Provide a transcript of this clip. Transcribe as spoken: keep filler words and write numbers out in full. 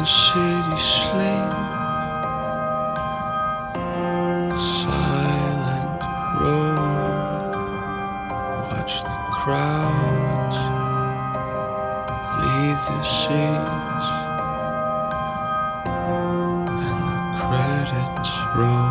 city sleep, a silent road. Watch the crowds leave their seats, and the credits roll.